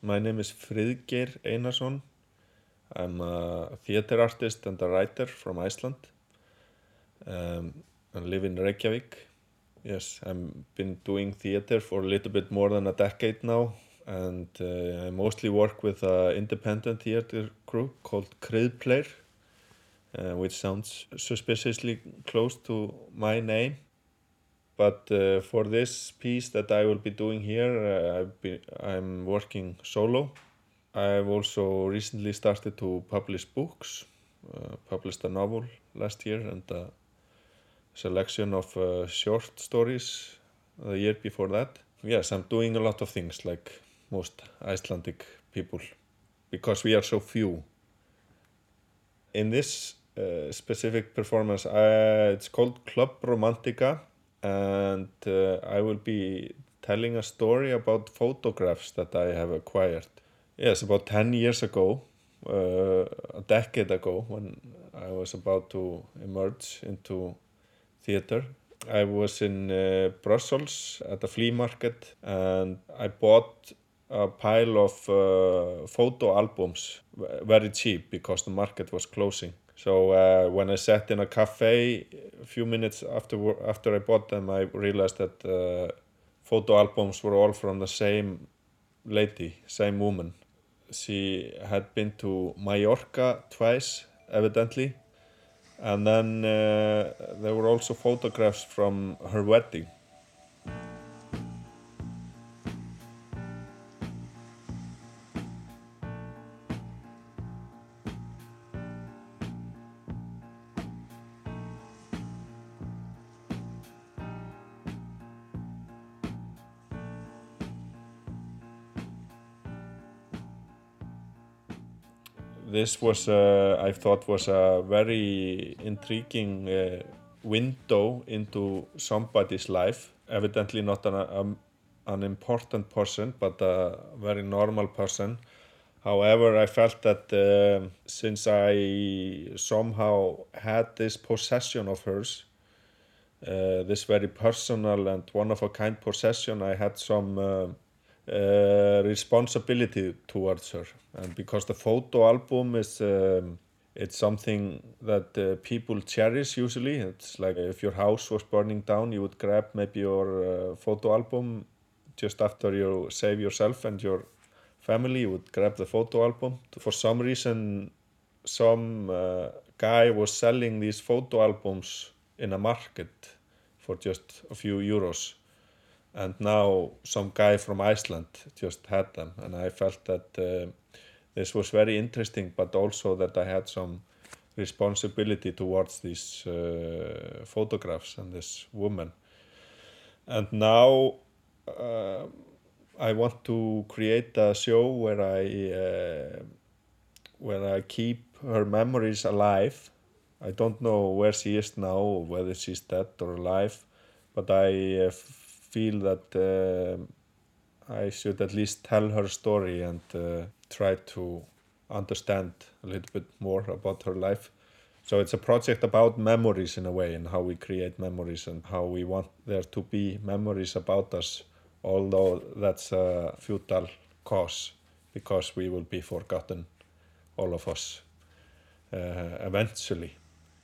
My name is Friðgeir Einarsson. I'm a theater artist and a writer from Iceland. I live in Reykjavik. Yes, I've been doing theater for a little bit more than a decade now, and I mostly work with an independent theater group called Kryðpleir, which sounds suspiciously close to my name. But for this piece that I will be doing here, I'm working solo. I've also recently started to publish books, published a novel last year and a selection of short stories the year before that. Yes, I'm doing a lot of things like most Icelandic people because we are so few. In this specific performance, it's called Club Romantica, and I will be telling a story about photographs that I have acquired. Yes, about 10 years ago, a decade ago, when I was about to emerge into theater, I was in Brussels at a flea market, and I bought a pile of photo albums very cheap because the market was closing. So when I sat in a cafe a few minutes after I bought them, I realized that photo albums were all from the same lady, same woman. She had been to Mallorca twice, evidently, and then there were also photographs from her wedding. This was, I thought, was a very intriguing window into somebody's life. Evidently not an important person, but a very normal person. However, I felt that since I somehow had this possession of hers, this very personal and one-of-a-kind possession, I had some responsibility towards her. And because the photo album is it's something that people cherish usually. It's like if your house was burning down, you would grab maybe your photo album just after you save yourself and your family. You would grab the photo album. For some reason, some guy was selling these photo albums in a market for just a few euros. And now some guy from Iceland just had them, and I felt that this was very interesting, but also that I had some responsibility towards these photographs and this woman. And now I want to create a show where I keep her memories alive. I don't know where she is now, or whether she's dead or alive, but I feel that I should at least tell her story and try to understand a little bit more about her life. So it's a project about memories in a way, and how we create memories and how we want there to be memories about us, although that's a futile cause because we will be forgotten, all of us, eventually.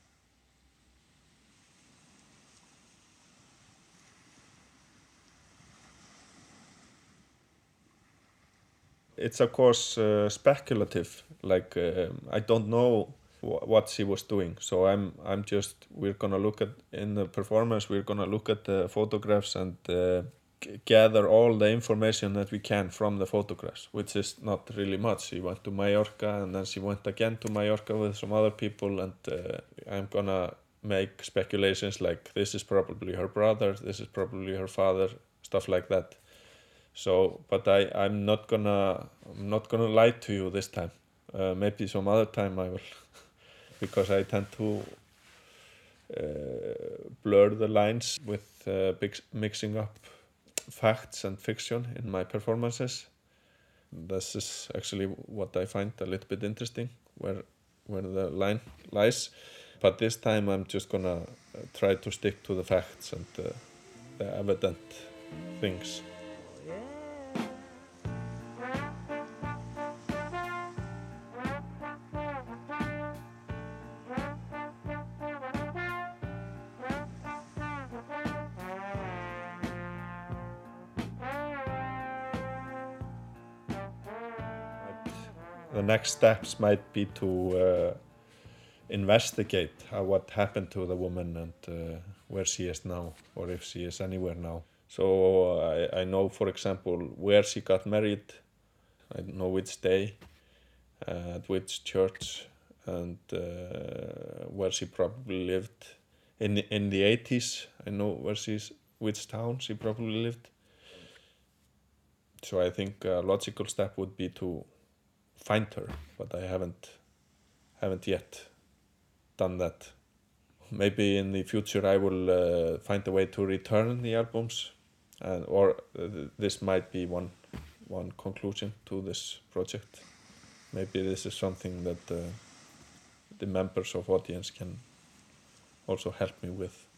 It's of course speculative. Like I don't know what she was doing, so we're gonna look at in the performance. We're gonna look at the photographs and gather all the information that we can from the photographs, which is not really much. She went to Mallorca and then she went again to Mallorca with some other people, and I'm gonna make speculations like this is probably her brother, this is probably her father, stuff like that. So, but I'm not gonna lie to you this time. Maybe some other time I will, because I tend to blur the lines with mixing up facts and fiction in my performances. This is actually what I find a little bit interesting, where the line lies. But this time I'm just gonna try to stick to the facts and the evident things. the next steps might be to investigate what happened to the woman and where she is now, or if she is anywhere now. So I know, for example, where she got married. I know which day, at which church, and where she probably lived. In the 80s, I know which town she probably lived. So I think a logical step would be to find her, but I haven't yet done that. Maybe in the future I will find a way to return the albums, or this might be one conclusion to this project. Maybe this is something that the members of audience can also help me with.